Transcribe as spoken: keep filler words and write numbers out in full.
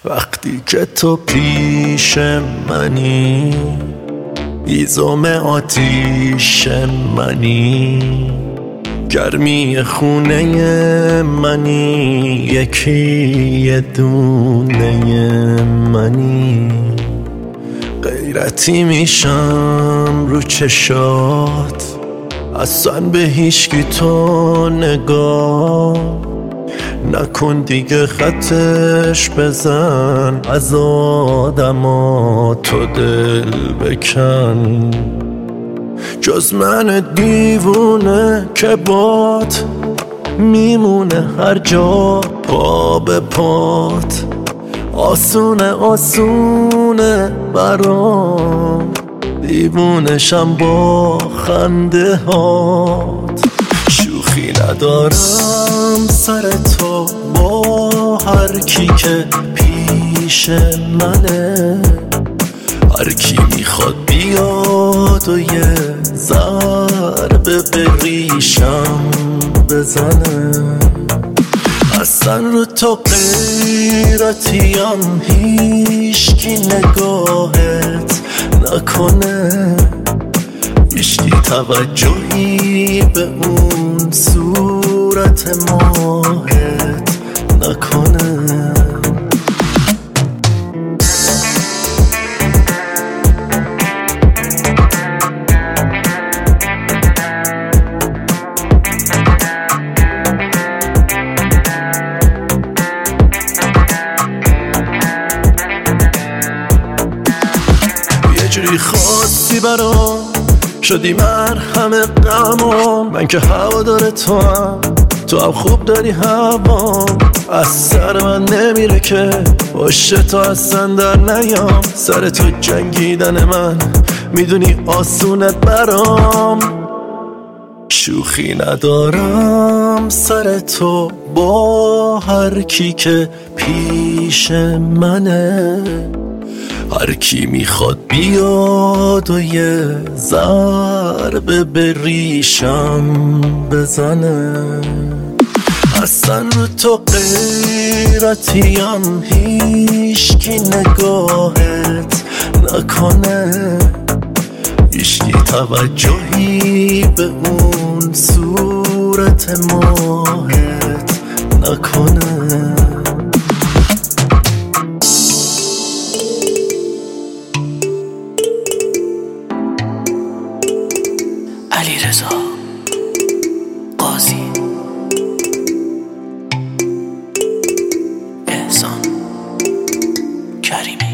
وقتی که تو پیش منی، هیزم آتیش منی، گرمی خونه منی، یکی دونه منی. غیرتی میشم رو چشات، اصلا به هیچکی تو نگاه نکن دیگه، خطش بزن از آدما تو دل بکن. جز من دیوونه که بات میمونه هر جا پا به پات. آسونه آسونه برام، دیوونشم با خنده هات. شوخی ندارم سر تو با هر کی که پیش منه، هر کی میخواد بیاد و یه ضربه به ریشم بزنه. اصلا رو تو غیرتیم، هیچکی نگاهت نکنه، هیچکی توجهی به اون صورت ماهت نکنه. جوری خاصی برام شدی مرهم غمام، من که هوادار تو هم، تو هم خوب داری هوام. از سر من نمیره که باشه تو اصلا در نیام، سر تو جنگیدن من میدونی آسونت برام. شوخی ندارم سر تو با هر کی که پیش منه، هر کی میخواد بیاد و یه ضربه به ریشم بزنه. اصلا رو تو غیرتیم، هیچکی نگاهت نکنه، هیچکی توجهی به اون صورت ماهت نکنه. علیرضا قاضی، احسان کریمی.